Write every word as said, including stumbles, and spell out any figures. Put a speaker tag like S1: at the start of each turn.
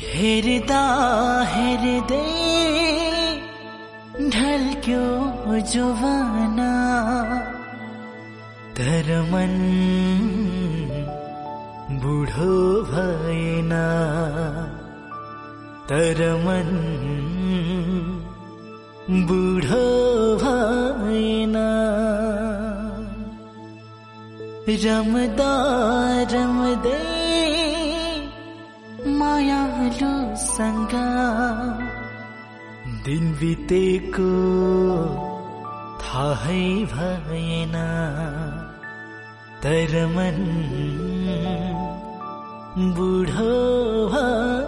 S1: हेर्दा हेर्दै ढल्क्यो जुवाना, तर मन बुढो भएन, तर मन बुढो भएन। रमदा रमदै मायालुसँग दिन बितेको थाहै भएन, तर मन बुढो भएन।